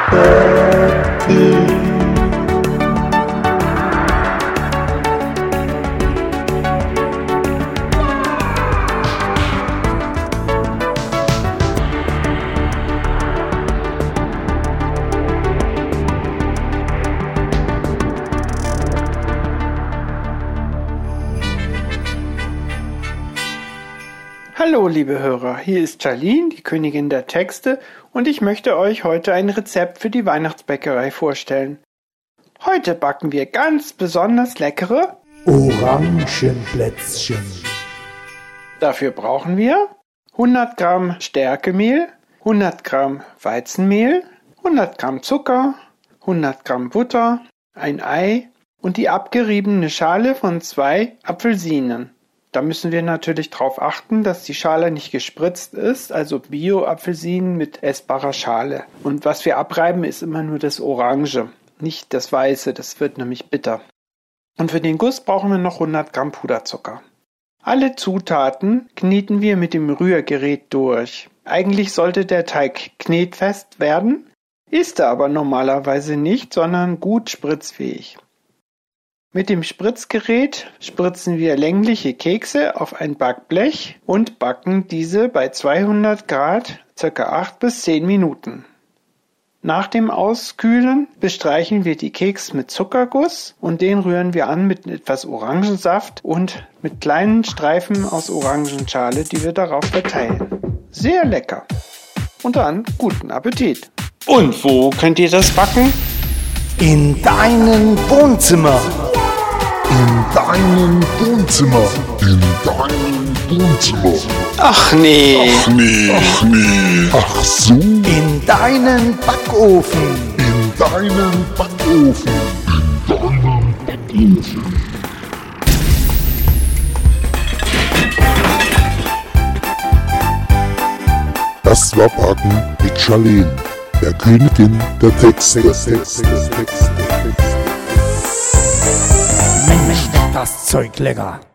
Hallo liebe Hörer, hier ist Charlene, die Königin der Texte, und ich möchte euch heute ein Rezept für die Weihnachtsbäckerei vorstellen. Heute backen wir ganz besonders leckere Orangenplätzchen. Dafür brauchen wir 100 Gramm Stärkemehl, 100 Gramm Weizenmehl, 100 Gramm Zucker, 100 Gramm Butter, ein Ei und die abgeriebene Schale von 2 Apfelsinen. Da müssen wir natürlich darauf achten, dass die Schale nicht gespritzt ist, also Bio-Apfelsinen mit essbarer Schale. Und was wir abreiben, ist immer nur das Orange, nicht das Weiße, das wird nämlich bitter. Und für den Guss brauchen wir noch 100 Gramm Puderzucker. Alle Zutaten kneten wir mit dem Rührgerät durch. Eigentlich sollte der Teig knetfest werden, ist er aber normalerweise nicht, sondern gut spritzfähig. Mit dem Spritzgerät spritzen wir längliche Kekse auf ein Backblech und backen diese bei 200 Grad ca. 8 bis 10 Minuten. Nach dem Auskühlen bestreichen wir die Kekse mit Zuckerguss und den rühren wir an mit etwas Orangensaft und mit kleinen Streifen aus Orangenschale, die wir darauf verteilen. Sehr lecker! Und dann guten Appetit! Und wo könnt ihr das backen? In deinem Wohnzimmer. In deinem Wohnzimmer. In deinem Wohnzimmer. Ach nee! Ach nee! Ach nee! Ach so! In deinem Backofen. In deinem Backofen. In deinem Backofen. Das war Backen mit Charlene, der Königin der Texte. Mensch, das Zeug lecker.